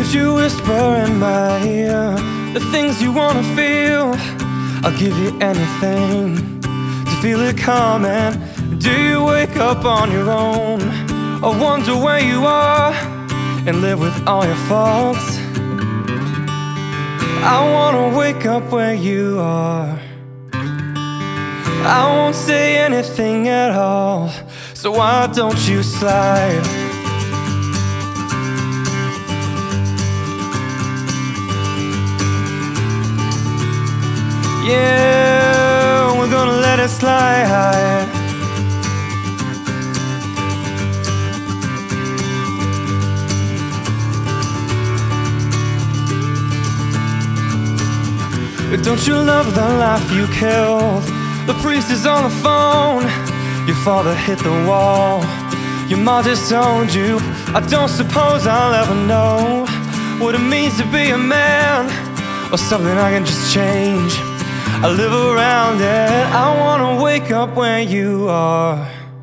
Could you whisper in my ear the things you wanna feel? I'll give you anything to feel it coming. Do you wake up on your own, or wonder where you are and live with all your faults? I wanna wake up where you are. I won't say anything at all, so why don't you slide? Yeah, we're gonna let it slide. Don't you love the life you killed? The priest is on the phone. Your father hit the wall. Your mom disowned you. I don't suppose I'll ever know what it means to be a man, or something I can just change. I live around it. I wanna wake up where you are.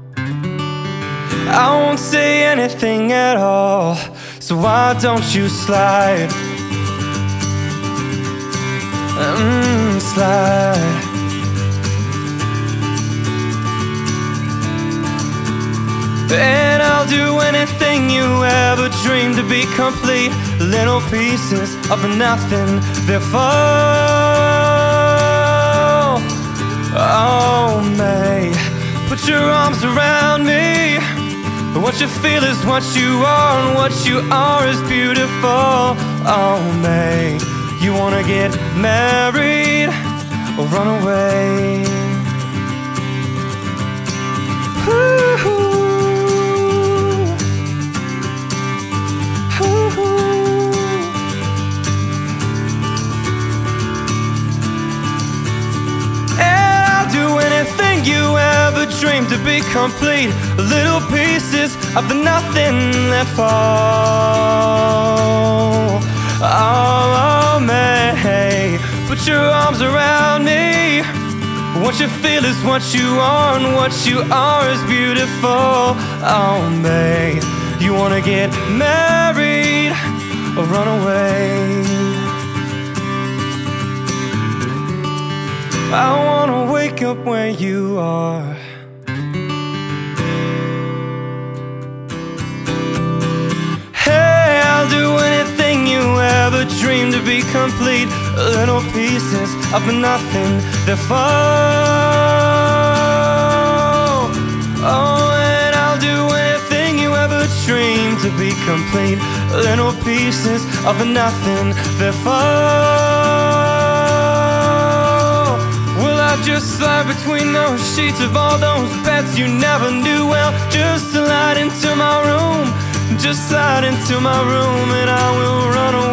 I won't say anything at all, so why don't you slide? Slide. And I'll do anything you ever dreamed to be complete. Little pieces of nothing, they're fall. Oh, May, put your arms around me. What you feel is what you are, and what you are is beautiful. Oh, May, you wanna get married or run away? Ooh. Ooh. And I'll do anything you ever dreamed to be complete. Little pieces of the nothing that fall. Oh, May, put your arms around me. What you feel is what you are, and what you are is beautiful. Oh, May, you wanna get married or run away? I wanna wake up where you are. I'll do anything you ever dreamed to be complete. Little pieces of nothing that fall. Oh, and I'll do anything you ever dreamed to be complete. Little pieces of nothing that fall. Will I just slide between those sheets of all those beds you never knew well? Just slide into my room. Just slide into my room and I will run away.